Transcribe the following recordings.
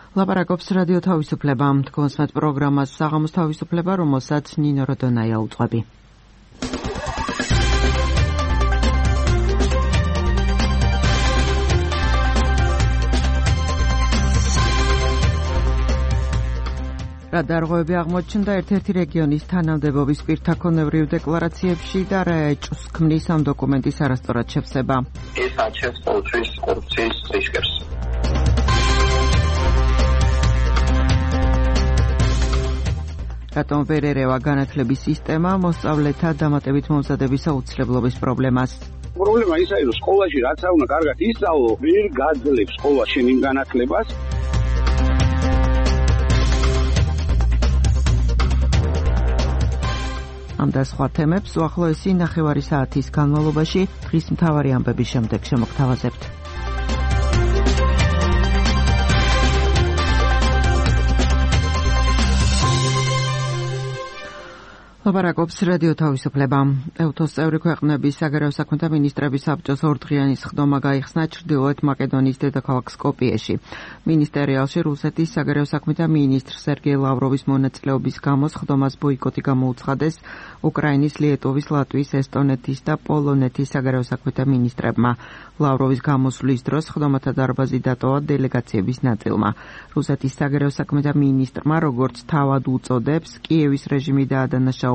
ლაპარაკობს რადიო თავისუფლება. თქვენსმეთ პროგრამას საღამოს თავისუფლება, რომელსაც ნინო როდონაია უძღვები. რა დარღვევები აღმოჩნდა ერთ-ერთი რეგიონის თანამდებობის პირთაქონებრივ დეკლარაციებში და რა ეჭვს ქმნის ამ დოკუმენტის არასწორად შევსება. ეს აჩვენებს ყოველთვის კორუფციის რისკებს. რატომ ვერ ერევა განათლების სისტემა მოსწავლეთა დამატებით მომზადების აუცილებლობის პრობლემას? პრობლემა ისაა, რომ სკოლაში რაც არ უნდა კარგად ისწავლო, ვერ გაძლევს სკოლა შენ იმ განათლებას. ამ და სხვა თემებს უახლოესი ნახევარი საათის განმავლობაში დღის მთავარი ამბების შემდეგ შემოგთავაზებთ. ლაპარაკობს რადიო თავისუფლება. ეუთოს წევრი ქვეყნების საგარეო საქმეთა მინისტრების საბჭოს ორდღიანი სხდომა გაიხსნა ჩრდილოეთ მაკედონიის დედაქალაქ სკოპიეში. მინისტერიალში რუსეთის საგარეო საქმეთა მინისტრ სერგეი ლავროვის მონაწილეობის გამო სხდომას ბოიკოტი გამოუცხადეს უკრაინის, ლიეტუვის, ლატვიის, ესტონეთის და პოლონეთის საგარეო საქმეთა მინისტრებმა. ლავროვის გამოსვლის დროს სხდომათა დარბაზი დატოვა დელეგაციების ნაწილმა. რუსეთის საგარეო საქმეთა მინისტრმა, როგორც თავად უწოდებს, კიევის რეჟიმი დაადანაშაულა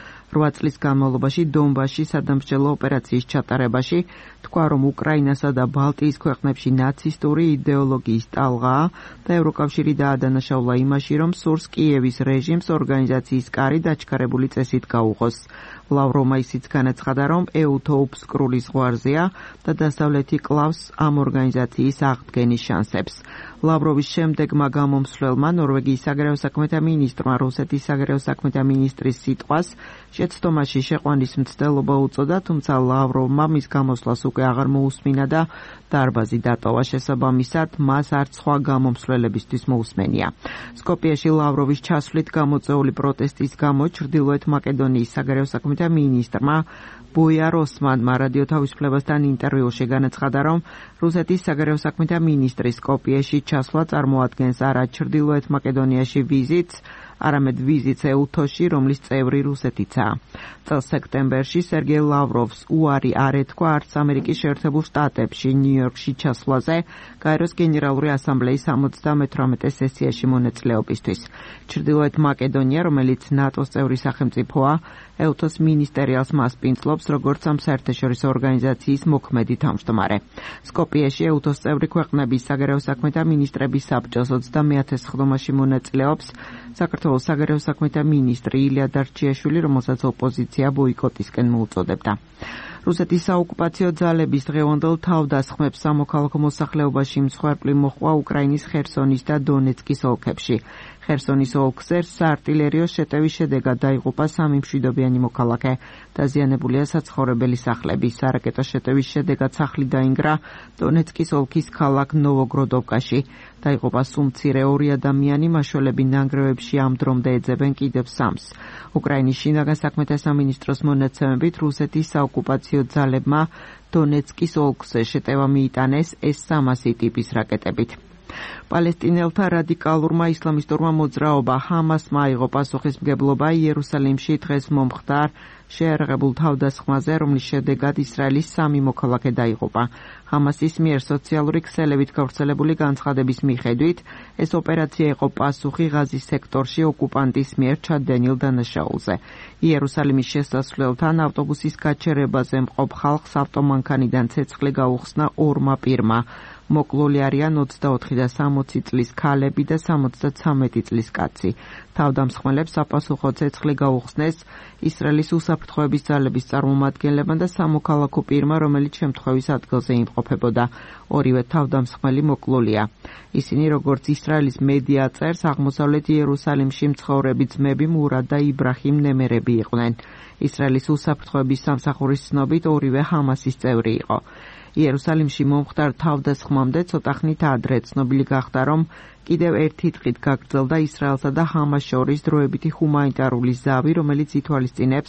8 წლის განმავლობაში დონბასში სადამსჯელო ოპერაციის ჩატარებაში, თქვა, რომ უკრაინასა და ბალტიის ქვეყნებში ნაცისტური იდეოლოგიის ტალღაა და ევროკავშირი დაადანაშაულა იმაში, რომ სურს კიევის რეჟიმს ორგანიზაციის კარი დაჩქარებული წესით გაუღოს. ლავროვმა ისიც განაცხადა, რომ ეუთო უბსკრული ზღვარზეა და დასავლეთი კლავს ამ ორგანიზაციის აღდგენის შანსებს. ლავროვის შემდეგმა გამომსვლელმა ნორვეგიის საგარეო საქმეთა მინისტრმა რუსეთის საგარეო საქმეთა მინისტრის სიტყვას შეცდომაში შეყვანის მცდელობა უწოდა, თუმცა ლავროვმა მის გამოსვლას უკვე აღარ მოусმინა და დარბაზი დატოვა. შესაბამისად, მას არც სხვა გამომსვლელებისთვის მოусმენია. სკოპიეში ლავროვის ჩასვლით გამოწვეული პროტესტის გამო ჩრდილოეთ მაკედონიის საგარეო საქმეთა მინისტრმა ბოიარ ოსმანმა რადიო თავისუფლებასთან ინტერვიუში განაცხადა, რომ რუსეთის საგარეო საქმეთა მინისტრის სკოპიეში ჩასვლა წარმოადგენს არა ჩრდილოეთ მაკედონიაში ვიზიტს, არამედ ვიზიტს ეუთოში, რომლის წევრი რუსეთიცაა. წელს სექტემბერში სერგეი ლავროვს უარი არ ეთქვა არც ამერიკის შეერთებულ შტატებში ნიუ-იორკში ჩასვლაზე გაეროს გენერალური ასამბლეის 78 სესიაში მონაწილეობისთვის. ჩრდილოეთ მაკედონია, რომელიც ნატოს წევრი სახელმწიფოა, ეუთოს მინისტერიალს მასპინძლობს, როგორც ამ საერთაშორისო ორგანიზაციის მოქმედი თავმჯდომარე. სკოპიეში ეუთოს წევრი ქვეყნების საგარეო საქმეთა მინისტრების საბჭოს 30-ე სხდომაში მონაწილეობს საქართველოს საგარეო საქმეთა მინისტრი ილია დარჩიაშვილი, რომელსაც ოპოზიცია ბოიკოტისკენ მოუწოდებდა. რუსეთის საოკუპაციო ძალების დღევანდელ თავდასხმებს სამოქალაქო მოსახლეობაში მსხვერპლი მოჰყვა უკრაინის ხერსონის და დონეცკის ოლქებში. ხერსონის ოლქზე საარტილერიო შეტევის შედეგად დაიღუპა 3 მშვიდობიანი მოქალაქე. დაზიანებულია საცხოვრებელი სახლები. სარაკეტო შეტევის შედეგად სახლი დაინგრა დონეცკის ოლქის ქალაქ ნოვოგროდოვკაში. დაიღუპა სულ მცირე 2 ადამიანი, მაშველები ნანგრევებში ამ დრომდე ეძებენ კიდევ 3-ს. უკრაინის შინაგან საქმეთა სამინისტროს მონაცემებით რუსეთის საოკუპაციო ძალებმა დონეცკის ოლქზე შეტევა მიიტანეს S-300 ტიპის რაკეტებით. პალესტინელთა რადიკალურმა ისლამისტურმა მოძრაობა ჰამასმა აიღო პასუხისმგებლობა იერუსალიმში დღეს მომხდარ შეერაღებულ თავდასხმაზე, რომლის შედეგად ისრაელის 3 მოქალაქე დაიღუპა. ჰამასის მიერ სოციალური ქსელებით გავრცელებული განცხადების მიხედვით, ეს ოპერაცია იყო პასუხი ღაზის სექტორში ოკუპანტის მიერ ჩადენილ დანაშაულზე. იერუსალიმის შესასვლელთან ავტობუსის გაჩერებაზე მყოფ ხალხს ავტომანქანიდან ცეცხლი გაუხსნა 2 პირმა. მოკლული არიან 24 და 60 წლის ქალები და 73 წლის კაცი. თავდამსხმელებს საპასუხო ცეცხლი გაუხსნეს ისრაელის უსაფრთხოების ძალების წარმომადგენლებმა და სამოქალაქო პირმა, რომელიც შემთხვევის ადგილზე იმყოფებოდა. ორივე თავდამსხმელი მოკლულია. ისინი, როგორც ისრაელის მედია წერს, აღმოსავლეთ იერუსალიმში მცხოვრები ძმები მურად და იბრაჰიმ ნემერები იყვნენ. ისრაელის უსაფრთხოების სამსახურის ცნობით ორივე ჰამასის წევრი იყო. იერუსალიმში მომხდარ თავდასხმამდე ცოტა ხნით ადრე ცნობილი გახდა, რომ კიდევ ერთი დღით გაგრძელდა ისრაელსა და ჰამას შორის დროებითი ჰუმანიტარული ზავი, რომელიც ითვალისწინებს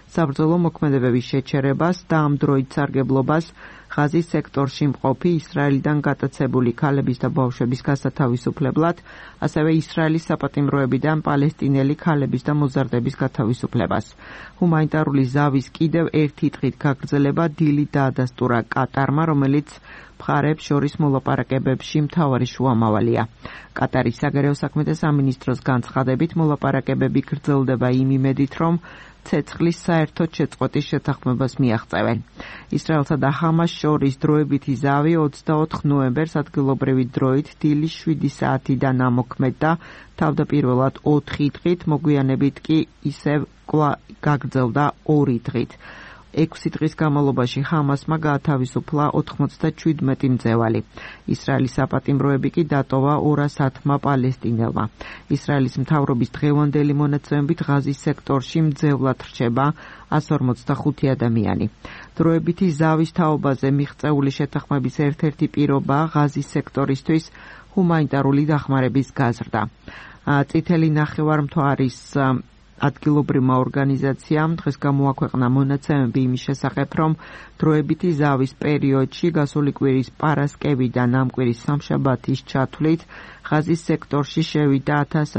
საბრძოლო მოქმედებების შეჩერებას და ამ დროით სარგებლობას ღაზის სექტორში მყოფი ისრაელიდან გატაცებული ქალების და ბავშვების გასათავისუფლებლად, ასევე ისრაელის საპატიმროებიდან პალესტინელი ქალების და მოზარდების გათავისუფლებას. ჰუმანიტარული ზავის კიდევ ერთი დღით გაგრძელება დილით დაადასტურა კატარმა, რომელიც მხარებს შორის მოლაპარაკებებში მთავარი შუამავალია. კატარის საგარეო საქმეთა სამინისტროს განცხადებით, მოლაპარაკებები გრძელდება იმ იმედით, რომ ცეცხლის საერთოდ შეწყვეტის შეთანხმებას მიაღწევენ. ისრაელსა და ჰამას შორის დროებითი ზავი 24 ნოემბერს ადგილობრივი დროით დილის 7 საათიდან ამოქმედდა, თავდაპირველად 4 დღით, მოგვიანებით კი ისევ გაგრძელდა 2 დღით. 6 დღის განმავლობაში ჰამასმა გაათავისუფლა 97 მძევალი. ისრაელის საპატიმროები კი დატოვა 210 პალესტინელმა. ისრაელის მთავრობის დღევანდელი მონაცემებით ღაზის სექტორში მძევლად რჩება 145 ადამიანი. დროებითი ზავის თაობაზე მიღწეული შეთანხმების ერთ-ერთი პირობაა ღაზის სექტორისთვის ჰუმანიტარული დახმარების გაზრდა. წითელი ნახევარმთვარის ადგილობრივმა ორგანიზაციამ დღეს გამოაქვეყნა მონაცემები იმის შესახებ, რომ დროებითი ზავის პერიოდში გასული კვირის პარასკევიდან ამ კვირის სამშაბათის ჩათვლით ღაზის სექტორში შევიდა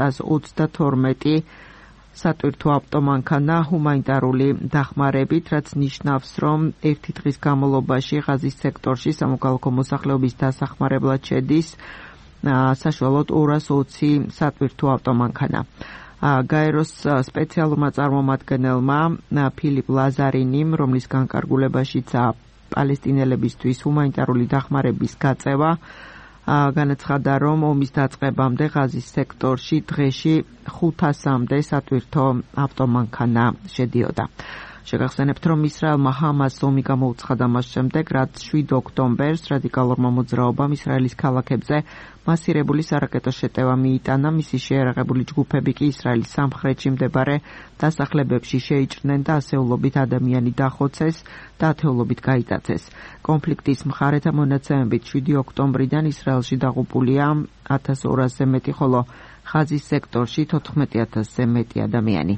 1132 სატვირთო ავტომანქანა ჰუმანიტარული დახმარებით, რაც ნიშნავს, რომ ერთი დღის განმავლობაში ღაზის სექტორში სამოქალაქო მოსახლეობის დასახმარებლად შედის საშუალოდ 220 სატვირთო ავტომანქანა. გაეროს სპეციალურმა წარმომადგენელმა ფილიპ ლაზარინიმ, რომლის განკარგულებაშიცაა პალესტინელებისთვის ჰუმანიტარული დახმარების გაწევა, განაცხადა, რომ ომის დაწყებამდე ღაზის სექტორში დღეში 500-მდე სატვირთო ავტომანქანა შედიოდა. შეგახსენებთ, რომ ისრაელმა ჰამას ომი გამოუცხადა მას შემდეგ, რაც 7 ოქტომბერს რადიკალურმა მოძრაობამ ისრაელის ქალაქებზე მასირებული სარაკეტო შეტევა მიიტანა, მისი შეიარაღებული ჯგუფები კი ისრაელის სამხრეთში მდებარე დასახლებებში შეიჭრნენ და ასეულობით ადამიანი დახოცეს და ათეულობით გაიტაცეს. კონფლიქტის მხარეთა მონაცემებით 7 ოქტომბრიდან ისრაელში დაღუპულია 1200-ზე მეტი, ხოლო ღაზის სექტორში 14000-ზე მეტი ადამიანი.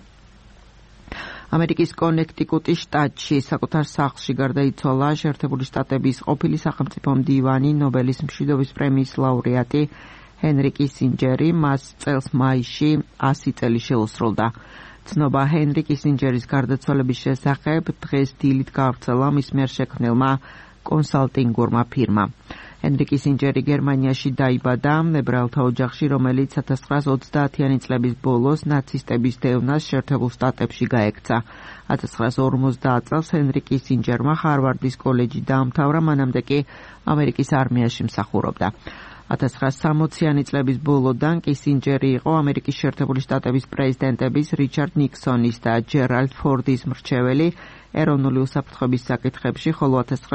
ამერიკის კონექტიკუტის შტატში საკუთარ სახლში გარდაიცვალა შეერთებული შტატების ყოფილი სახელმწიფო მდივანი, ნობელის მშვიდობის პრემიის ლაურეატი ჰენრი კისინჯერი. მას წელს მაისში 100 წელი შეუსრულდა. ცნობა ჰენრი კისინჯერის გარდაცვალების შესახებ დღეს დილით გავრცელა მის მიერ შექმნილმა კონსალტინგურმა ფირმა. ჰენრი კისინჯერი გერმანიაში დაიბადა, ებრაელთა ოჯახში, რომელიც 1930-იანი წლების ბოლოს ნაცისტების დევნას შეერთებულ შტატებში გაექცა. 1950 წელს ჰენრი კისინჯერმა ჰარვარდის კოლეჯი დაამთავრა, მანამდე კი ამერიკის არმიაში მსახურობდა. 1960-იანი წლების ბოლოდან კისინჯერი იყო ამერიკის შეერთებული შტატების პრეზიდენტების რიჩარდ ნიქსონის და ჯერალდ ფორდის მრჩეველი ეროვნული უსაფრთხოების საკითხებში, ხოლო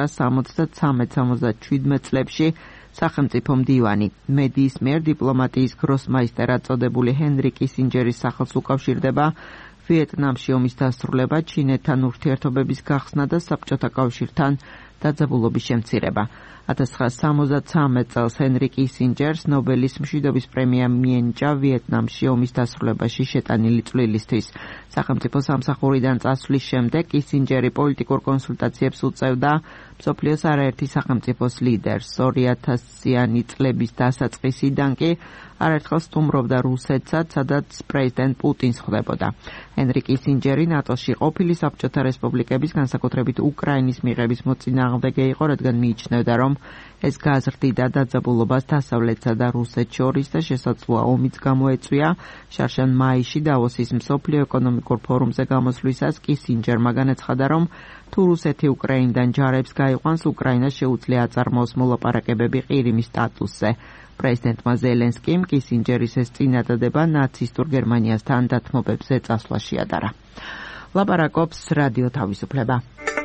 1963-67 წლებში სახელმწიფო მდივანი. მედიის მიერ დიპლომატიის გროსმაისტერად წოდებული ჰენრი კისინჯერის სახელს უკავშირდება ვიეტნამში ომის დასრულება, ჩინეთთან ურთიერთობების გახსნა და საბჭოთა კავშირთან დაძაბულობის შემცირება. 1973 წელს ჰენრი კისინჯერს ნობელის მშვიდობის პრემია მიენიჭა ვიეტნამში ომის დასრულებაში შეტანილი წვლილისთვის. სახელმწიფო სამსახურიდან წასვლის შემდეგ კისინჯერი პოლიტიკურ კონსულტაციებს უწევდა მსოფლიოს არაერთი სახელმწიფოს ლიდერს. 2000-იანი წლების დასაწყისიდან კი არაერთხელ სტუმრობდა რუსეთსაც, სადაც პრეზიდენტ პუტინს ხვდებოდა. ჰენრი კისინჯერი ნატოში ყოფილი საბჭოთა რესპუბლიკების, განსაკუთრებით უკრაინის მიღების მოწინააღმდეგე იყო, რადგან მიიჩნევდა, რომ ეს გაზრდიდა დაძაბულობას დასავლეთსა და რუსეთს შორის და შესაძლოა ომიც გამოეწვია. შარშან მაისში დავოსის მსოფლიო ეკონომიკურ ფორუმზე გამოსვლისას კისინჯერმა განაცხადა, რომ თუ რუსეთი უკრაინიდან ჯარებს გაიყვანს, უკრაინას შეუძლია აწარმოოს მოლაპარაკებები ყირიმის სტატუსზე. პრეზიდენტმა ზელენსკიმ კისინჯერის ეს წინადადება ნაცისტურ გერმანიასთან დათმობებზე წასვლა შეადარა. ლაპარაკობს რადიო თავისუფლება.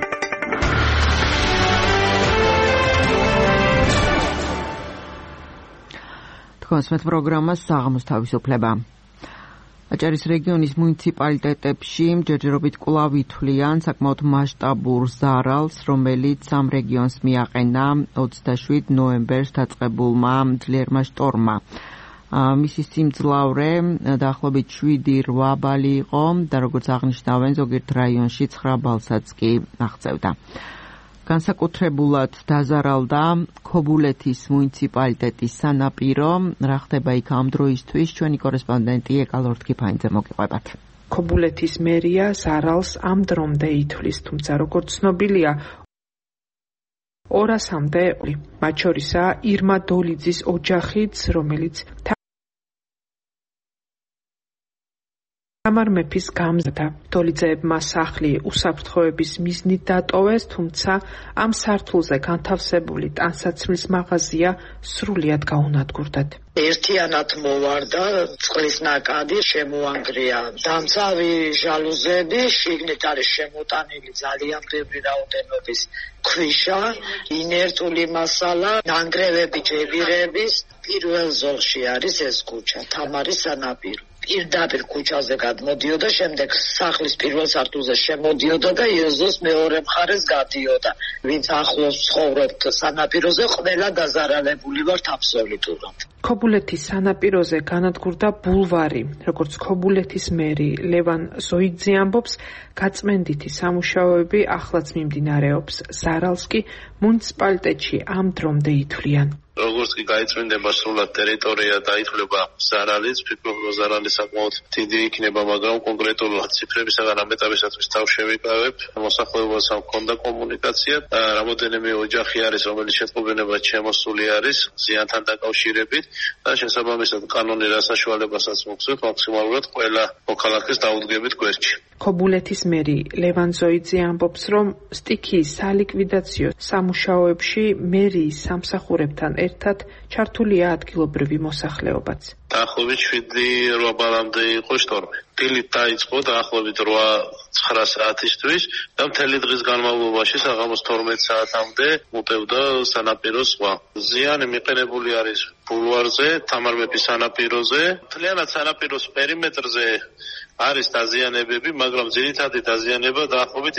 თქვენს პროგრამას საღამოს თავისუფლება. აჭარის რეგიონის მუნიციპალიტეტებში ჯერჯერობით კვლავ ითვლიან საკმაოდ მასშტაბურ ზარალს, რომელიც ამ რეგიონს მიაყენა 27 ნოემბერს დაწყებულმა ძლიერმა შტორმმა. მისი სიმძლავრე დაახლოებით 7-8 ბალი იყო და როგორც აღნიშნავენ, ზოგიერთ რაიონში 9 ბალსაც კი აღწევდა. განსაკუთრებულად დაზარალდა ქობულეთის მუნიციპალიტეტის სანაპირო. რა ხდება იქ ამ დროისთვის? ჩვენი კორესპონდენტი ეკალორთქიფაინძე მოგიყვებათ. ქობულეთის მერია ზარალს ამ დრომდე ითვლის, თუმცა როგორც ცნობილია, 200-მდე, მათ შორისაა ირმა დოლიძის ოჯახიც, რომელიც თამარ მეფის გამზრდა. დოლიძეებმა სახლი უსაფრთხოების მიზნით დატოვეს, თუმცა ამ სართულზე განთავსებული ტანსაცმლის მაღაზია სრულიად გაუნადგურდათ. ერთიანად მოვარდა, წყლის ნაკადი შემოანგრია, დამცავი ჟალუზები, შიგნით არის შემოტანილი ძალიან ბევრი რაოდენობის ქვიშა, ინერტული მასალა, ნანგრევები ჯებირების. პირველ ზოლში არის ეს ქუჩა, თამარის სანაპირო. პირდაპირ ქუჩაზე გადმოდიოდა, შემდეგ სახლის პირველ სართულზე შემოდიოდა და ეზოს მეორე მხარეს გადიოდა. ვინც ახლოს ცხოვრობთ სანაპიროზე, ყველა დაზარალებული ვართ აბსოლუტურად. ქობულეთის სანაპიროზე განადგურდა ბულვარი. როგორც ქობულეთის მერი ლევან ზოიძე ამბობს, გაწმენდითი სამუშაოები ახლაც მიმდინარეობს. ზარალს კი მუნიციპალიტეტში ამ დრომდე ითვლიან. როგორც კი გაიწმინდება სრულად ტერიტორია და ითვლება ზარალიც, ვფიქრობ, რომ ზარალი საკმაოდ დიდი იქნება, მაგრამ კონკრეტულად ციფრებისაგან ამ ეტაპისათვის თავ შევიკავებ. მოსახლეობასთან მქონდა კომუნიკაცია. რამოდენიმე ოჯახი არის, რომელიც შეტყობინებად შემოსული არის ზიანთან დაკავშირებით და შესაბამისად კანონიერ საშუალებასაც მოგცევთ მაქსიმალურად ყველა მოქალაქეს დაუდგებით გვერდში. ქობულეთის მერი ლევან ზოიძე ამბობს, რომ სტიქიის სალიკვიდაციო სამუშაოებში მერიის სამსახურებთან ერთად ჩართულია ადგილობრივი მოსახლეობაც. დაახლოებით 7-8 ბალამდე იყო შტორმი. დილით დაიწყო დაახლოებით 8-9 საათისთვის და მთელი დღის განმავლობაში საღამოს 12 საათამდე მუტევდა სანაპიროს ზღვა. ზიანი მიყენებული არის ბულვარზე, თამარ მეფის სანაპიროზე, მთლიანად სანაპიროს პერიმეტრზე არის დაზიანებები, მაგრამ ძირითადი დაზიანება დაახლოებით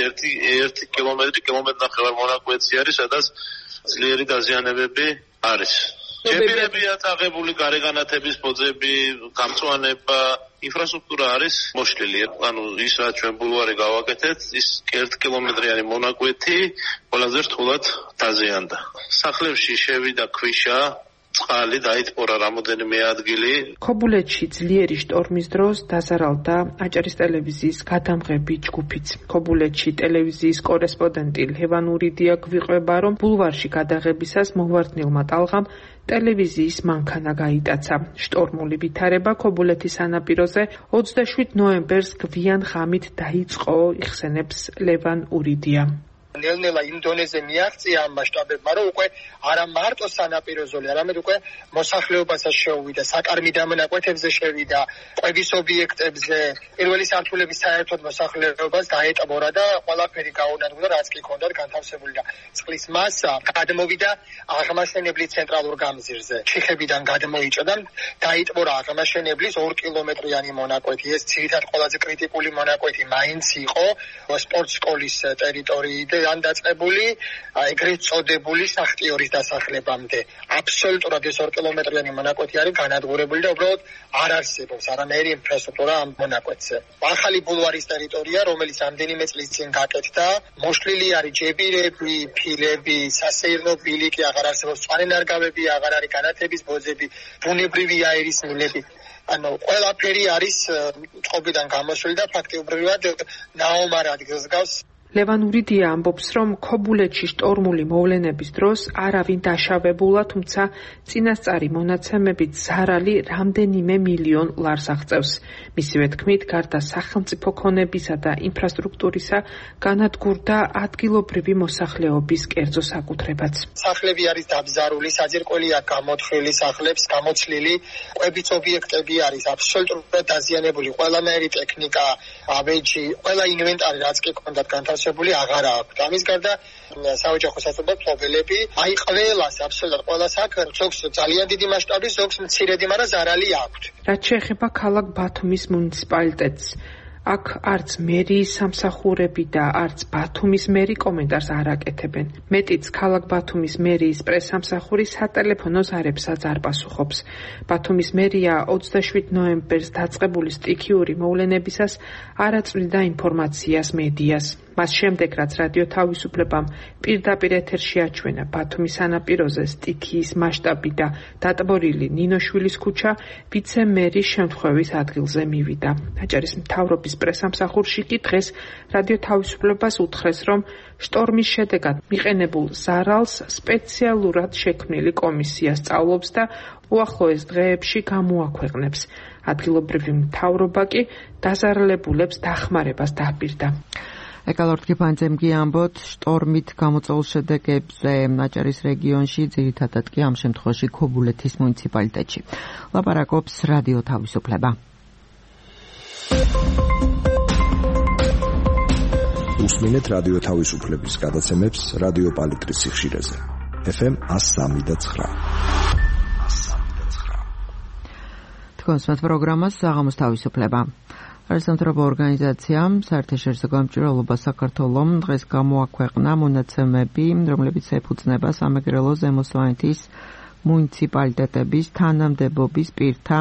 1 კილომეტრი მონაკვეთი არის, სადაც ძლიერი დაზიანებები არის. ჯებირებია წაღებული, გარეგანათების ბოძები, გამწვანება, ინფრასტრუქტურა არის მოშლილი. ანუ ის რაც ჩვენ ბულვარი გავაკეთეთ, ის 1 კილომეტრიანი მონაკვეთი ყველაზე რთულად დაზიანდა. სახლებში შევიდა ქვიშა, წყალი, დაიტყორა რამოდენიმე ადგილი. ქობულეთში ძლიერი შტორმის დროს დაზარალდა აჭარის ტელევიზიის გადამღები ჯგუფიც. ქობულეთში ტელევიზიის კორესპონდენტი ლევან ურიდია გვიყვება, რომ ბულვარში გადაღებისას მოვარდნილმა ტალღამ ტელევიზიის მანქანა გაიტაცა. შტორმული ვითარება ქობულეთის სანაპიროზე 27 ნოემბერს გვიან ღამით დაიწყო, იხსენებს ლევან ურიდია. ნელ-ნელა იმ დონეზე მიაღწია ამ მასშტაბებმა, რომ უკვე არა მარტო სანაპირო ზოლი, არამედ უკვე მოსახლეობასაც შეუვიდა, საკარმი დამონაკვეთებზე შევიდა, ყვების ობიექტებზე. პირველი სართულების საერთოდ მოსახლეობას დაეტბორა და ყველაფერი გაუნადგურდა, რაც კი ჰქონდათ განთავსებული და წყლის მასა გადმოვიდა აღმაშენებლის ცენტრალურ გამზირზე. ჩიხებიდან გადმოიჭდა, დაიტბორა აღმაშენებლის 2 კილომეტრიანი მონაკვეთი. ეს ძირითადად ყველაზე კრიტიკული მონაკვეთი მაინც იყო სპორტ სკოლის ტერიტორიიდან დაწყებული, ეგრეთ წოდებული სახტიორის დასახლებამდე. აბსოლუტურად ეს 2 კილომეტრიანი მონაკვეთი არის განადგურებული და უბრალოდ არ არსებობს არანაირი ინფრასტრუქტურა ამ მონაკვეთზე. ახალი ბულვარის ტერიტორია, რომელიც ამდენიმე წლის წინ გაკეთდა, მოშლილი არის ჯებირები, ფილები, სასეირნო ბილიკი, აღარ არსებობს წყალენარგავები, აღარ არის განათების ბოძები, ბუნებრივი აირის მილები. ანუ ყველაფერი არის წყობიდან გამოსული და ფაქტობრივად ნაომარ ადგილს გავს. ლევან ურიდია ამბობს, რომ ქობულეთში შტორმული მოვლენების დროს არავინ დაშავებულა, თუმცა წინასწარი მონაცემებით ზარალი რამდენიმე მილიონ ლარს აღწევს. მისივე თქმით, გარდა სახელმწიფო ქონებისა და ინფრასტრუქტურისა, განადგურდა ადგილობრივი მოსახლეობის კერძო საკუთრებაც. სახლები არის დაბზარული, საძირკველი აქვს გამოთხრილი სახლებს, გამოცლილი, ყვების ობიექტები არის აბსოლუტურად დაზიანებული, ყველანაირი ტექნიკა, ავეჯი, ყველა ინვენტარი რაც კი ჰქონდათ განთავსებული აღარა აქვს. ამის გარდა საოჯახო სასწავლო ფლობელები, აი ყველას აბსოლუტურად ყველას აქვს, ზოგს ძალიან დიდი მასშტაბის, ზოგს მცირედი, მაგრამ ზარალი აქვს. რაც შეეხება ქალაქ ბათუმის მუნიციპალიტეტს, აქ არც მერიის სამსახურები და არც ბათუმის მერი კომენტარს არ აკეთებენ. მეტიც ქალაქ ბათუმის მერიის პრესსამსახური სატელეფონო ზარებსაც არ პასუხობს. ბათუმის მერია 27 ნოემბერს დაწყებული სტიქიური მოვლენებისას არ აწვდიდა ინფორმაციას მედიას. მას შემდეგ, რაც რადიო თავისუფლებამ პირდაპირ ეთერში აჩვენა ბათუმის სანაპიროზე სტიქიის მასშტაბი და დატბორილი ნინოშვილის ქუჩა, ვიცე-მერის შემთხვევის ადგილზე მივიდა. აჭარის მთავრობის პრესსამსახურში კი დღეს რადიო თავისუფლებას უთხრეს, რომ შტორმის შედეგად მიყენებულ ზარალს სპეციალურად შექმნილი კომისია სწავლობს და უახლოეს დღეებში გამოაქვეყნებს. ადგილობრივი მთავრობა კი დაზარალებულებს დახმარებას დაპირდა. ეკალორტკი პანძემგი ამბოთ, შტორმით გამოწვეულ შედეგებზე აჭარის რეგიონში, ძირითადად კი ამ შემთხვევაში ქობულეთის მუნიციპალიტეტში. ლაპარაკობს რადიო თავისუფლება. უსმინეთ რადიო თავისუფლების გადაცემებს რადიო პალიტრის სიხშირეზე. FM 103.9. თქვენს პროგრამას საღამოს თავისუფლება. არასამთავრობო ორგანიზაციამ საერთაშორისო გამჭვირვალობა საქართველომ დღეს გამოაქვეყნა მონაცემები, რომლებიც ეფუძნება სამეგრელო ზემო სვანეთის მუნიციპალიტეტების თანამდებობის პირთა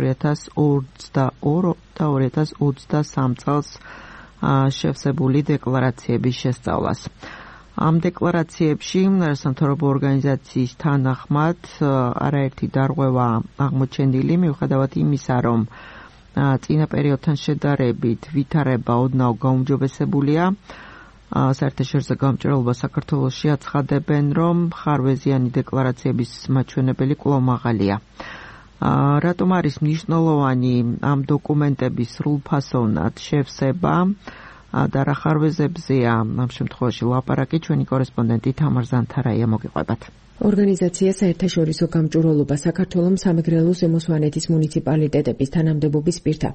2022 და 2023 წელს შევსებული დეკლარაციების შესწავლას. ამ დეკლარაციებში არასამთავრობო ორგანიზაციის თანახმად არაერთი დარღვევა აღმოჩენილი, მიუხედავად იმისა, რომ წინა პერიოდთან შედარებით ვითარება ოდნავ გაუმჯობესებულია. საერთაშორისო გამჭვირვალობა საქართველოში აცხადებენ, რომ ხარვეზიანი დეკლარაციების მაჩვენებელი კვლავ მაღალია. რატომ არის მნიშვნელოვანი ამ დოკუმენტების სრულფასოვნად შევსება და რა ხარვეზებზეა ამ შემთხვევაში ლაპარაკი, ჩვენი კორესპონდენტი თამარ ზანთარაია მოგიყვებათ. ორგანიზაცია საერთაშორისო გამჭვირვალობა საქართველოს სამეგრელო ზემო სვანეთის მუნიციპალიტეტების თანამდებობის პირთა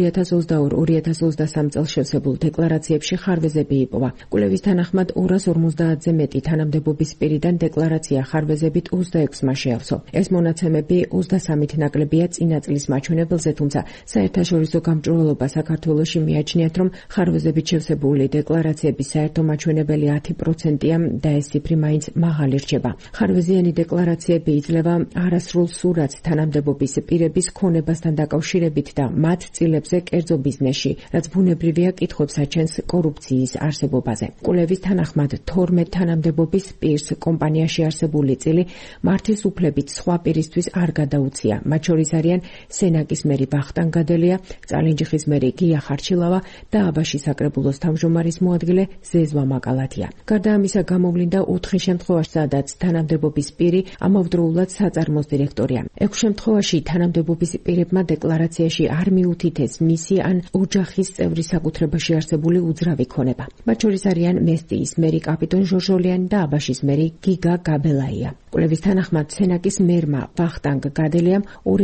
2022-2023 წელს შევსებულ დეკლარაციებში ხარვეზები იპოვა. კვლევის თანახმად 250-ზე მეტი თანამდებობის პირიდან დეკლარაცია ხარვეზებით 26-მა შეავსო. ეს მონაცემები 23-ით ნაკლებია წინა წლის მაჩვენებელზე, თუმცა საერთაშორისო გამჭვირვალობა საქართველოში მიაჩნიათ, რომ ხარვეზებით შევსებული დეკლარაციების საერთო მაჩვენებელი 10%-ია და ეს ციფრი მაინც მაღალი რჩება. ხარვეზიანი დეკლარაციები იძლევა არასრულ სურათს თანამდებობის პირების ქონებასთან დაკავშირებით და მათ წილებზე კერძო ბიზნესში, რაც ბუნებრივია კითხვებს აჩენს კორუფციის არსებობაზე. კვლევის თანახმად 12 თანამდებობის პირს კომპანიაში არსებული წილი მართვის უფლებით სხვა პირისთვის არ გადაუცია. მათ შორის არიან სენაკის მერი ბახტანგ გადელია, წალენჯიხის მერი გია ხარჩილავა და აბაშის საკრებულოს თავმჯდომარის მოადგილე ზეზვა მაკალათია. გარდა ამისა, გამოვლინდა 4 შემთხვევაში, სადაც თანამდებობის პირი ამავდროულად საწარმოს დირექტორია. 6 შემთხვევაში თანამდებობის პირებმა დეკლარაციაში არ მიუთითეს მისი ან ოჯახის წევრის საკუთრებაში არსებული უძრავი ქონება. მათ შორის არიან მესტიის მერი კაპიტონ ჟორჟოლიანი და აბაშის მერი გიგა გაბელაია. კვლევის თანახმად სენაკის მერმა ვახტანგ გადელიამ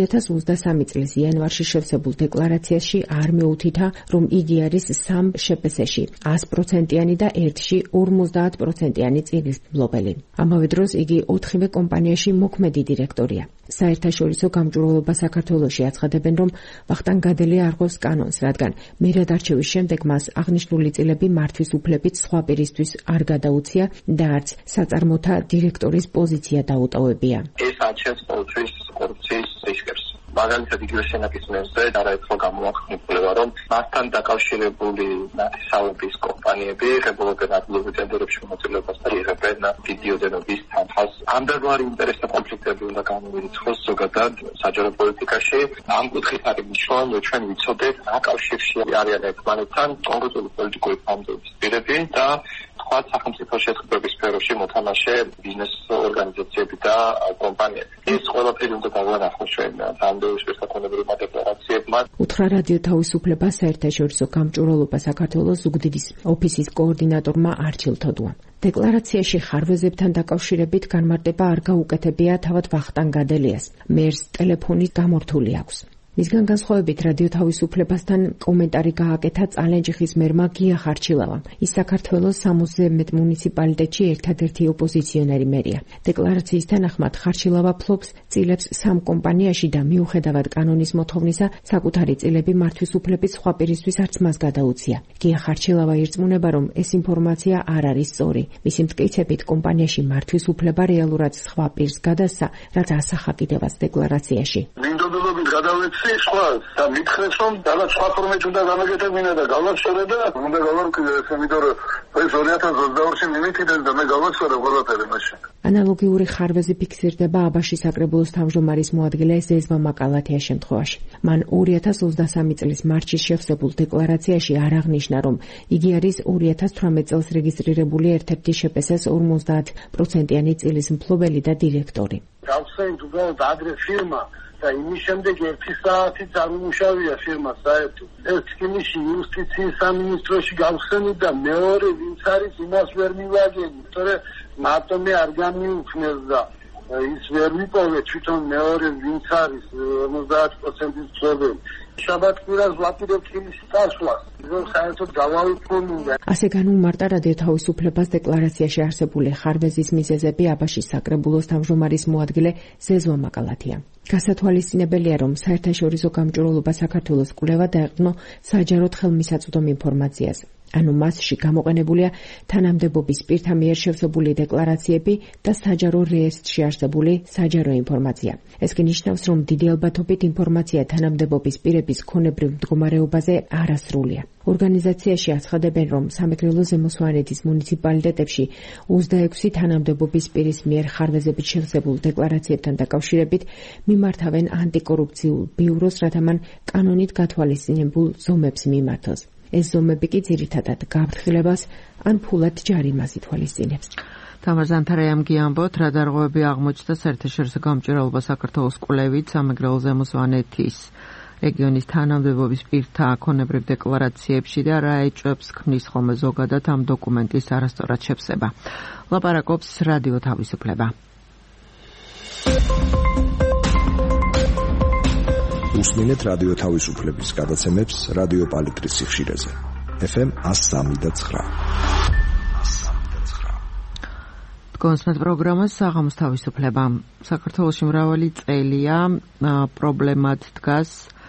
2023 წლის იანვარში შევსებულ დეკლარაციაში არ მიუთითა, რომ იგი არის 3 შპს-ში 100%-იანი და 1-ში 50%-იანი წილის მფლობელი. ამავე დროს იგი 4-ვე კომპანიაში მოქმედი დირექტორია. საერთაშორისო გამჭვირვალობა საქართველოში აცხადებენ, რომ ვახტანგ გადელია არღვევს კანონს, რადგან მერად არჩევის შემდეგ მას აღნიშნული წილები მართვის უფლებით სხვა პირისთვის არ გადაუცია და არც საწარმოთა დირექტორის პოზიცია დაუტოვებია. ეს აჩენს ყოველთვის კორუფციის რისკებს. მაგალითად იგივე სენაკის მერზე არაერთხელ გამოაქვეყნებულა, რომ მასთან დაკავშირებული ნათესავების კომპანიები იღებენ ადგილობრივ ტენდერებში მონაწილეობას და იღებენ დიდი ოდენობის თანხას. ამდაგარი ინტერესთა კონფლიქტები უნდა გამოვირიცხოს ზოგადად საჯარო პოლიტიკაში. ამ კუთხით არის მნიშვნელოვანი, რომ ჩვენ ვიცოდეთ რა კავშირში არიან ერთმანეთთან კონკრეტული პოლიტიკური ფარგლების პირები და სხვა სახელმწიფო შეხვედრების სფეროში მოთამაშე ბიზნეს ორგანიზაციები და კომპანიები. ეს ყველაფერი უნდა დავანახოს ჩვენ თანამდებობის პირთა დეკლარაციებმა. უთხრა რადიო თავისუფლება საერთაშორისო გამჭვირვალობა საქართველოს ზუგდიდის ოფისის კოორდინატორმა არჩილ თოდუამ. დეკლარაციაში ხარვეზებთან დაკავშირებით განმარტება არ გაუკეთებია თავად ვახტანგ გადელიას. მერს ტელეფონით გამორთული აქვს. მისგან განსხვავებით რადიო თავისუფლებასთან კომენტარი გააკეთა წალენჯიხის მერმა გია ხარჩილავამ. ის საქართველოს 60-ზე მეტ მუნიციპალიტეტში ერთადერთი ოპოზიციონერი მერია. დეკლარაციის თანახმად ხარჩილავა ფლობს წილებს 3 კომპანიაში და მიუხედავად კანონის მოთხოვნისა, საკუთარი წილები მართვის უფლების სხვა პირისთვის არც მას გადაუცია. გია ხარჩილავა ირწმუნება, რომ ეს ინფორმაცია არ არის სწორი. მისი მტკიცებით, კომპანიაში მართვის უფლება რეალურად სხვა პირს გადასცა, რაც ასახა კიდევაც დეკლარაციაში. მინდობილობით გადავეცი სხვა და მითხრეს, რომ რაღაც სხვა ფორმით უნდა გამეკეთებინა და გავასწორე და უნდა გავარკვიე ეს, იმიტომ რომ ეს 2022-ში მიმიტიდეს და მე გავასწორე ყველაფერი მაშინ. ანალოგიური ხარვეზი ფიქსირდება აბაშის საკრებულოს თავმჯდომარის მოადგილე ზეზვა მაკალათიას შემთხვევაში. მან 2023 წლის მარტში შევსებულ დეკლარაციაში არ აღნიშნა, რომ იგი არის 2018 წელს რეგისტრირებული ერთ-ერთი შპს-ის 50%-იანი წილის მფლობელი და დირექტორი. გავხსენით უბრალოდ ადრე ფირმა და იმის შემდეგ 1 საათი წარმომუშავია ფირმა საერთოდ. ეს თქმიში იუსტიციის სამინისტროში გავხსენით და მეორე ვინც არის იმას ვერ მივაგენი, თორე მარტომე არ გამიუქმნეს და ის ვერ მიპოვე თვითონ მეორე ვინც არის 50%-ის მფლობელი. შაბათ-კვირას ვაპირებთ იმის წასვლას, რომ საერთოდ გავავიწყოთ. ასე განუმარტა რადიო თავისუფლებას დეკლარაციაში არსებული ხარვეზის მიზეზები აბაშის საკრებულოს თავმჯდომარის მოადგილე ზეზვა მაკალათია. გასათვალისწინებელია, რომ საერთაშორისო გამჭვირვალობა საქართველოს კვლევა დაეყრდნო საჯაროდ ხელმისაწვდომ ინფორმაციას. ანუ მასში გამოყენებულია თანამდებობის პირთა მიერ შევსებული დეკლარაციები და საჯარო რეესტრში არსებული საჯარო ინფორმაცია. ეს კი ნიშნავს, რომ დიდი ალბათობით ინფორმაცია თანამდებობის პირების ქონებრივ მდგომარეობაზე არასრულია. ორგანიზაციაში აცხადებენ, რომ სამეგრელო ზემო სვანეთის მუნიციპალიტეტებში 26 თანამდებობის პირის მიერ ხარვეზებით შევსებულ დეკლარაციებთან დაკავშირებით მიმართავენ ანტიკორუფციულ ბიუროს, რათა მან კანონით გათვალისწინებულ ზომებს მიმართოს. ეს ზომები კი ძირითადად გაფრთხილებას ან ფულად ჯარიმას ითვალისწინებს. თამარ ზანთარაიამ გიამბოთ, რა დარღვევები აღმოჩნდა საერთაშორისო გამჭვირვალობა საქართველოს კვლევით სამეგრელო ზემო სვანეთის რეგიონის თანამდებობის პირთა ქონებრივ დეკლარაციებში და რა ეჭვებს ქმნის ხოლმე ზოგადად ამ დოკუმენტის არასწორად შევსება. ლაპარაკობს რადიო თავისუფლება. უსმინეთ რადიო თავისუფლების გადაცემებს რადიო პალიტრის სიხშირეზე. FM 103.9. კონსმეთ პროგრამას საღამოს თავისუფლება. საქართველოში მრავალი წელია პრობლემად დგას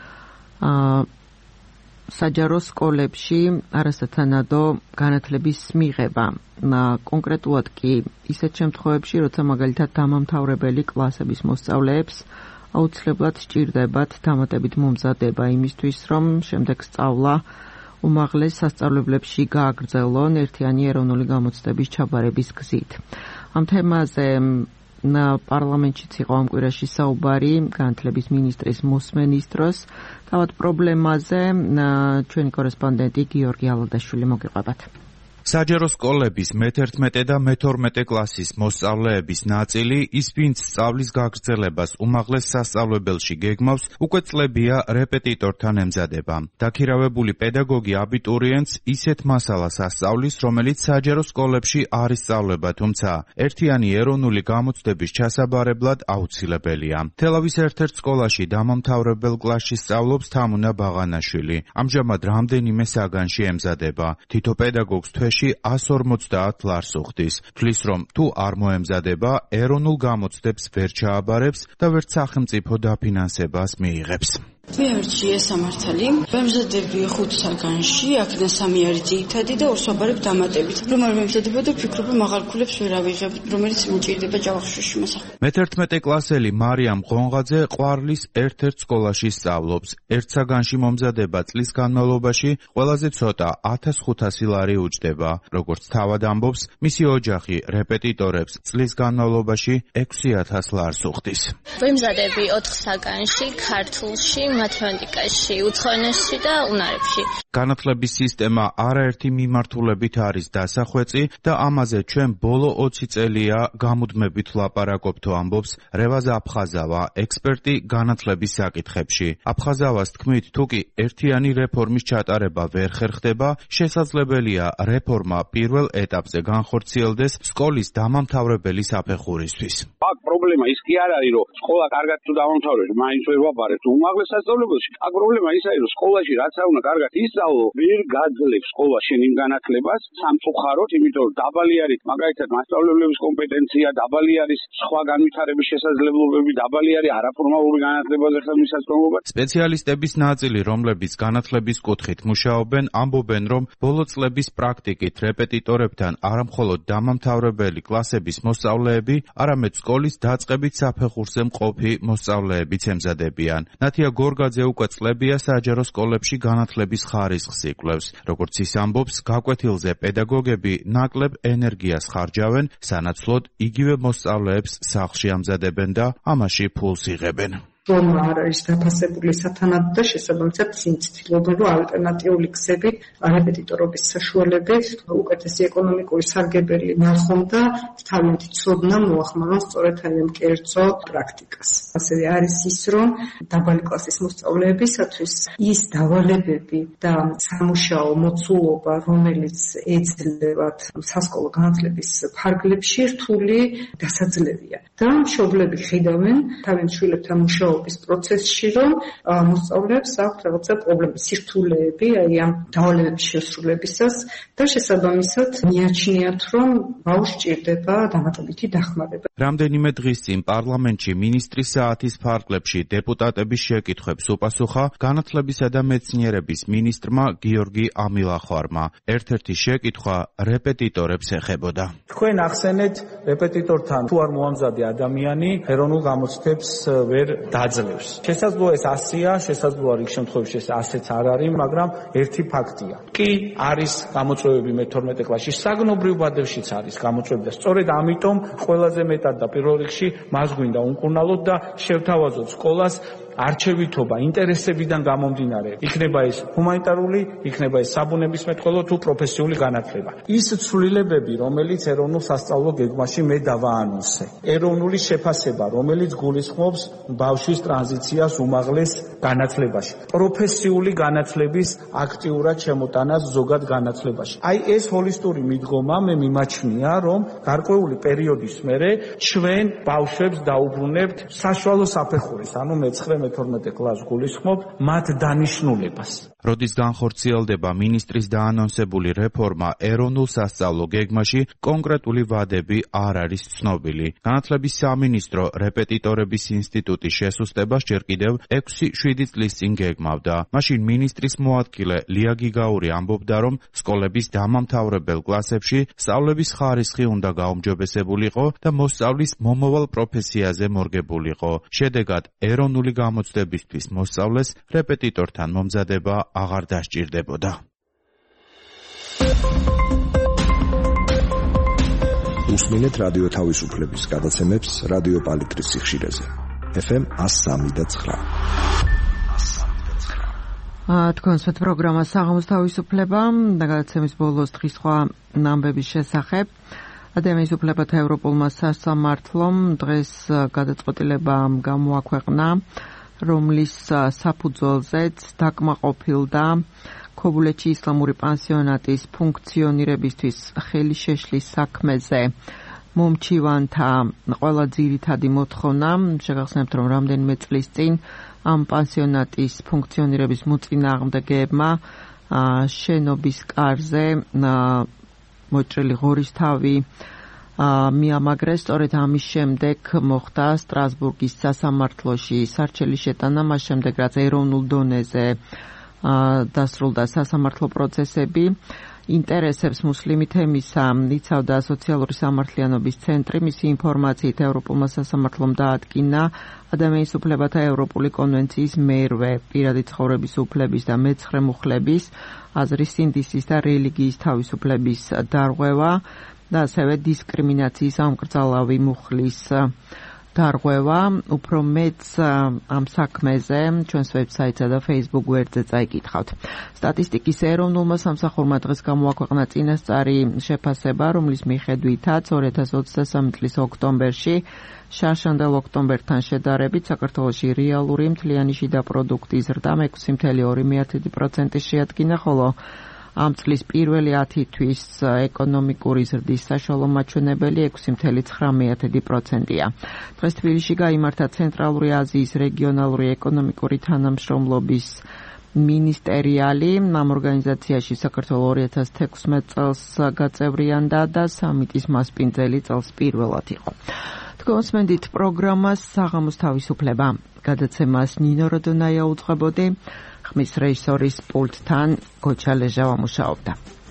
საჯარო სკოლებში არასათანადო განათლების მიღება. კონკრეტულად კი ისეთ შემთხვევებში, როცა მაგალითად დამამთავრებელი კლასების მოსწავლეებს აუცილებლად სჭირდებათ დამატებით მომზადება იმისთვის, რომ შემდეგ სწავლა უმაღლეს სასწავლებლებში გააგრძელონ ერთიანი ეროვნული გამოცდების ჩაბარების გზით. ამ თემაზე პარლამენტშიც იყო ამ კვირაში საუბარი განათლების მინისტრის მოსმენის დროს. თავად პრობლემაზე ჩვენი კორესპონდენტი გიორგი ალადაშვილი მოგიყვებათ. საჯარო სკოლების მე-11 და მე-12 კლასის მოსწავლეების ნაწილი, ის ვინც სწავლის გაგრძელებას უმაღლეს სასწავლებელში გეგმავს, უკვე წლებია რეპეტიტორთან ემზადება. დაქირავებული პედაგოგი აბიტურიენტს ისეთ მასალას ასწავლის, რომელიც საჯარო სკოლებში არ ისწავლება, თუმცა ერთიანი ეროვნული გამოცდების ჩასაბარებლად აუცილებელია. თელავის ერთ-ერთ სკოლაში დამამთავრებელ კლასში სწავლობს თამუნა ბაღანაშვილი. ამჟამად რამდენიმე საგანში ემზადება. თითო პედაგოგს 150 ლარს უხდის. თვლის, რომ თუ არ მოემზადება, ეროვნულ გამოცდებს ვერ ჩააბარებს და ვერც სახელმწიფო დაფინანსებას მიიღებს. მევერჩი ესამართალი, ვემზადები 5 საგანში, აქედან 3 არის ძირითადი და 2 ვაბარებ დამატებით. რომ არ ვემზადება და ვფიქრობ, მაღალ ქულებს ვერ ავიღებ, რომელიც მიჭირდება ჯავახშუში მოსახლე. მე-11 კლასელი მარიამ ღონღაძე ყვარლის ერთ-ერთ სკოლაში სწავლობს. ერთ საგანში მომზადება წლის განმავლობაში ყველაზე ცოტა 1500 ლარი უჯდება. როგორც თავად ამბობს, მისი ოჯახი რეპეტიტორებს წლის განმავლობაში 6000 ლარს უხდის. ვემზადები 4 საგანში, ქართულში, მათემატიკაში, უცხოენებში და უნარებში. განათლების სისტემა არაერთი მიმართულებით არის დასახვეწი და ამაზე ჩვენ ბოლო 20 წელია გამუდმებით ვლაპარაკობთ, ამბობს რევაზ აფხაზავა, ექსპერტი განათლების საკითხებში. აფხაზავას თქმით, თუკი ერთიანი რეფორმის ჩატარება ვერ ხერხდება, შესაძლებელია რეფორმა პირველ ეტაპზე განხორციელდეს სკოლის დამამთავრებელი საფეხურისთვის. აქ პრობლემა ის კი არ არის, რომ სკოლა კარგად თუ დამამთავრებს, მაინც ვერ ვაბარებთ უმაღლეს სასწავლებელში. აქ პრობლემა ისაა, რომ სკოლაში რაც არ უნდა კარგად ისწავლო, ვერ გაძლევს სკოლა შენ იმ განათლებას სამწუხაროდ, იმიტომ რომ დაბალი არის მაგალითად მასწავლებლების კომპეტენცია, დაბალი არის სხვა განვითარების შესაძლებლობები, დაბალი არის არაფორმალური განათლებაზე ხელმისაწვდომობა. სპეციალისტების ნაწილი, რომლებიც განათლების კუთხით მუშაობენ, ამბობენ, რომ ბოლო წლების პრაქტიკით რეპეტიტორებთან არამხოლოდ დამამთავრებელი კლასების მოსწავლეები, არამედ სკოლის დაწყებით საფეხურზე მყოფი მოსწავლეებიც ემზადებიან. ნათია გორგაძე უკვე წლებია საჯარო სკოლებში განათლების ხარისხს იკვლევს. როგორც ის ამბობს, გაკვეთილზე პედაგოგები ნაკლებ ენერგიას ხარჯავენ, სანაცვლოდ იგივე მოსწავლეებს სახლში ამზადებენ და ამაში ფულს იღებენ. რომ არ არის დაფასებული სათანადო და შესაბამისად ცდილობენ, რომ ალტერნატიული გზებით რეპეტიტორობის საშუალებით უკეთესი ეკონომიკური სარგებელი ნახონ და თავიანთი ცოდნა მოახმარონ სწორედ აი ამ კერძო პრაქტიკას. ასევე არის ის, რომ დაბალი კლასის მოსწავლეებისათვის ის დავალებები და სამუშაო მოცულობა, რომელიც ეძლევათ სასკოლო განათლების ფარგლებში, რთული დასაძლევია. და მშობლები ხედავენ თავიანთ შვილებთან მუშაობის პროცესში, რომ მოსწავლეებს აქვთ რაღაცა პრობლემები, სირთულეები, აი ამ დავალებების შესრულებისას და შესაბამისად მიაჩნიათ, რომ ბავშვს სჭირდება დამატებითი დახმარება. რამდენიმე დღის წინ პარლამენტში მინისტრის საათის ფარგლებში დეპუტატების შეკითხვებს უპასუხა განათლებისა და მეცნიერების მინისტრმა გიორგი ამილახვარმა. ერთ-ერთი შეკითხვა რეპეტიტორებს ეხებოდა. თქვენ ახსენეთ რეპეტიტორთან თუ არ მოამზადე ადამიანი ეროვნულ გამოცდებს ვერ დაძლევს. შესაძლოა ეს 100-ია, შესაძლოა რიგ შემთხვევებში ეს 100-ც არ არის, მაგრამ ერთი ფაქტია. კი არის გამოწვევები მე-12 კლასში, საგნობრივ ბადევშიც არის გამოწვევები და სწორედ ამიტომ ყველაზე მეტად და პირველ რიგში მას გვინდა უმკურნალოთ და შევთავაზოთ სკოლას არჩევითობა ინტერესებიდან გამომდინარე. იქნება ეს ჰუმანიტარული, იქნება ეს საბუნებისმეტყველო თუ პროფესიული განათლება. ის ცვლილებები, რომელიც ეროვნულ სასწავლო გეგმაში მე დავაანონსე. ეროვნული შეფასება, რომელიც გულისხმობს ბავშვის ტრანზიციას უმაღლეს განათლებაში. პროფესიული განათლების აქტიურად შემოტანას ზოგად განათლებაში. აი ეს ჰოლისტური მიდგომა მე მიმაჩნია, რომ გარკვეული პერიოდის მერე ჩვენ ბავშვებს დაუბრუნებთ საშუალო საფეხურის, ანუ მე-12 კლასს გულისხმობ მათ დანიშნულებას. როდის განხორციელდება მინისტრის დაანონსებული რეფორმა ეროვნულ სასწავლო გეგმაში, კონკრეტული ვადები არ არის ცნობილი. განათლების სამინისტრო რეპეტიტორების ინსტიტუტის შესუსტებას ჯერ კიდევ 6-7 წლის წინ გეგმავდა. მაშინ მინისტრის მოადგილე ლია გიგაური ამბობდა, რომ სკოლების დამამთავრებელ კლასებში სწავლების ხარისხი უნდა გაუმჯობესებულიყო და მოსწავლის მომავალ პროფესიაზე მორგებულიყო. შედეგად ეროვნული გამოცდებისთვის მოსწავლეს რეპეტიტორთან მომზადება აღარ დასჭირდებოდა. უსმინეთ რადიო თავისუფლების გადაცემებს რადიო პალიტრის სიხშირეზე. FM 103.9. თქვენს პროგრამას საღამოს თავისუფლება და გადაცემის ბოლოს დღის სხვა ამბების შესახებ. ადამიანის უფლებათა ევროპულმა სასამართლომ დღეს გადაწყვეტილება გამოაქვეყნა, რომლის საფუძველზეც დაკმაყოფილდა ქობულეთში ისლამური პანსიონატის ფუნქციონირებისთვის ხელი შეშლის საქმეზე მომჩივანთა ყველა ძირითადი მოთხოვნა. შეგახსენებთ, რომ რამდენიმე წლის წინ ამ პანსიონატის ფუნქციონირების მოწინააღმდეგეებმა შენობის კარზე მოჭრილი ღორისთავი მიამაგრეს. სწორედ ამის შემდეგ მოხდა სტრასბურგის სასამართლოში სარჩელი შეტანა, მას შემდეგ რაც ეროვნულ დონეზე დასრულდა სასამართლო პროცესები. ინტერესებს მუსლიმი თემისა იცავდა სოციალური სამართლიანობის ცენტრი. მისი ინფორმაციით ევროპულმა სასამართლომ დაადგინა ადამიანის უფლებათა ევროპული კონვენციის მერვე პირადი ცხოვრების უფლების და მეცხრე მუხლების, აზრის, სინდისის და რელიგიის თავისუფლების დარღვევა და ასევე დისკრიმინაციის ამკრძალავი მუხლის დარღვევა. უფრო მეც ამ საქმეზე ჩვენს ვებსაიტსა და Facebook გვერდზე წაიკითხავთ. სტატისტიკის ეროვნულმა სამსახურმა დღეს გამოაქვეყნა წინასწარი შეფასება, რომლის მიხედვითაც 2023 წლის ოქტომბერში შარშანდელ ოქტომბერთან შედარებით საქართველოში რეალური მთლიანი შიდა პროდუქტის ზრდა 6.2% შეადგინა, ხოლო ამ წლის პირველი 10 თვის ეკონომიკური ზრდის საშუალო მაჩვენებელი 6.9%-ია. დღეს თბილისში გაიმართა ცენტრალური აზიის რეგიონალური ეკონომიკური თანამშრომლობის მინისტერიალი. ამ ორგანიზაციაში საქართველოს 2016 წელს გაწევრიანდა და სამიტის მასპინძელი წელს პირველად იყო. თქვენსმენდით პროგრამას საღამოს თავისუფლება. გადაცემას ნინო როდონაია უძღვებოდი. ხმის რეჟისორის პულტთან გოჩა ლეჟავა მუშაობდა.